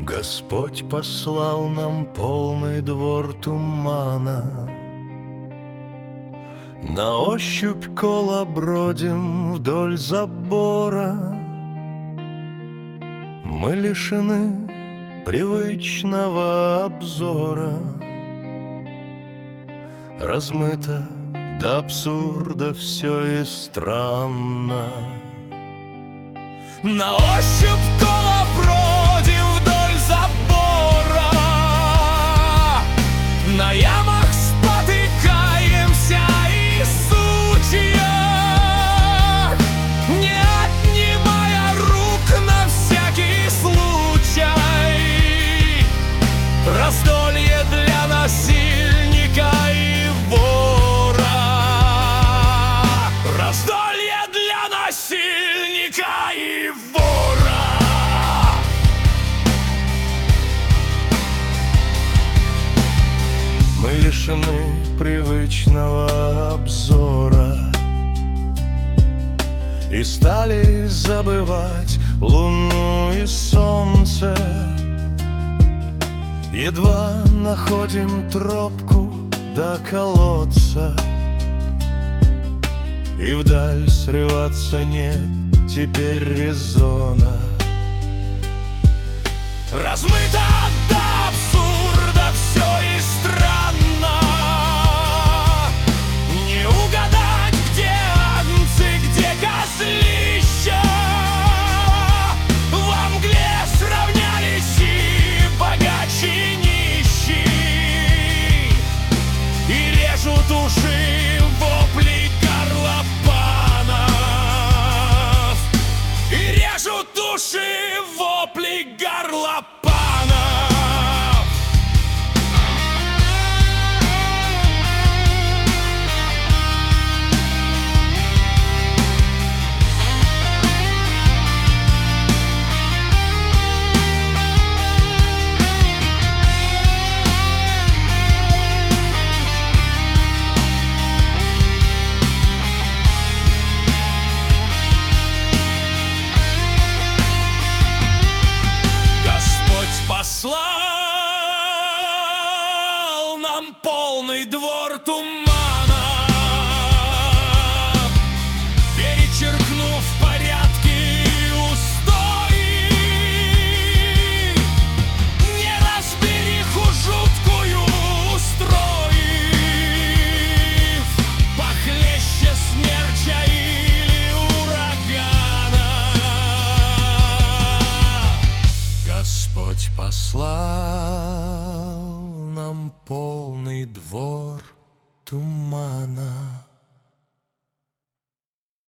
Господь послал нам полный двор тумана. На ощупь колобродим вдоль забора. Мы лишены привычного обзора. Размыто до абсурда все и странно. На ощупь колобродим вдоль забора. На ямах спотыкаемся и сучья, не отнимая рук на всякий случай. Раздолье для насильника и вора. Раздолье для насильника и вора. Мы лишены привычного обзора и стали забывать луну и солнце. Едва находим тропку до колодца, и вдаль срываться нет теперь резона. Размыто до абсурда все и странно. Не угадать, где агнцы, где козлища. Во мгле сравнялись и богач и нищий, и режут уши вопли горлопанов, и режут уши вопли горлопанов. Послал нам полный двор тумана, перечеркнув порядки и устои, неразбериху жуткую устроив, похлеще смерча или урагана. Господь послал нам полный двор тумана.